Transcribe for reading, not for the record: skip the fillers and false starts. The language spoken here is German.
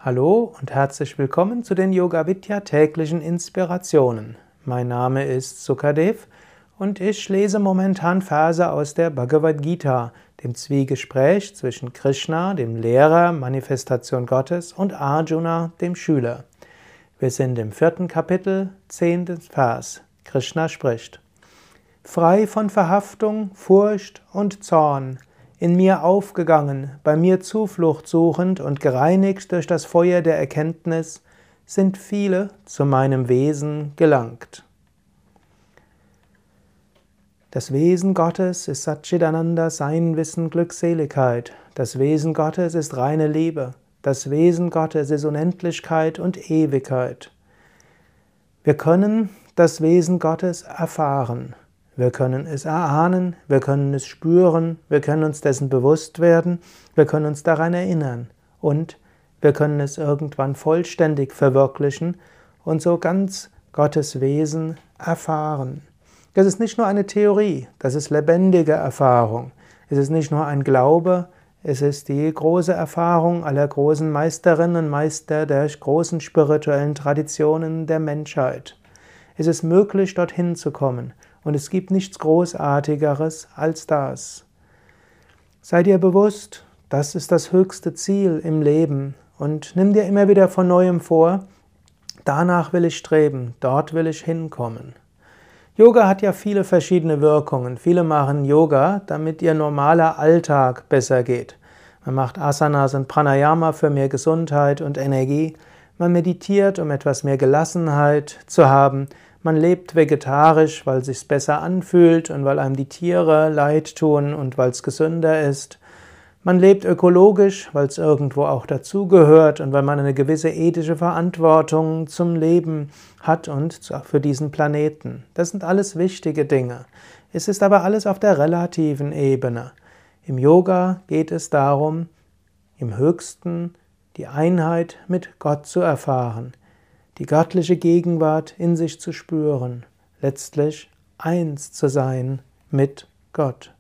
Hallo und herzlich willkommen zu den Yoga Vidya täglichen Inspirationen. Mein Name ist Sukadev und ich lese momentan Verse aus der Bhagavad Gita, dem Zwiegespräch zwischen Krishna, dem Lehrer, Manifestation Gottes, und Arjuna, dem Schüler. Wir sind im 4. Kapitel, 10. Vers. Krishna spricht: Frei von Verhaftung, Furcht und Zorn, in mir aufgegangen, bei mir Zuflucht suchend und gereinigt durch das Feuer der Erkenntnis, sind viele zu meinem Wesen gelangt. Das Wesen Gottes ist Satchidananda, Sein, Wissen, Glückseligkeit. Das Wesen Gottes ist reine Liebe. Das Wesen Gottes ist Unendlichkeit und Ewigkeit. Wir können das Wesen Gottes erfahren. Wir können es erahnen, wir können es spüren, wir können uns dessen bewusst werden, wir können uns daran erinnern und wir können es irgendwann vollständig verwirklichen und so ganz Gottes Wesen erfahren. Das ist nicht nur eine Theorie, das ist lebendige Erfahrung. Es ist nicht nur ein Glaube, es ist die große Erfahrung aller großen Meisterinnen und Meister der großen spirituellen Traditionen der Menschheit. Es ist möglich, dorthin zu kommen. Und es gibt nichts Großartigeres als das. Sei dir bewusst, das ist das höchste Ziel im Leben und nimm dir immer wieder von Neuem vor, danach will ich streben, dort will ich hinkommen. Yoga hat ja viele verschiedene Wirkungen. Viele machen Yoga, damit ihr normaler Alltag besser geht. Man macht Asanas und Pranayama für mehr Gesundheit und Energie. Man meditiert, um etwas mehr Gelassenheit zu haben. Man lebt vegetarisch, weil es sich besser anfühlt und weil einem die Tiere leid tun und weil es gesünder ist. Man lebt ökologisch, weil es irgendwo auch dazugehört und weil man eine gewisse ethische Verantwortung zum Leben hat und für diesen Planeten. Das sind alles wichtige Dinge. Es ist aber alles auf der relativen Ebene. Im Yoga geht es darum, im Höchsten die Einheit mit Gott zu erfahren, die göttliche Gegenwart in sich zu spüren, letztlich eins zu sein mit Gott.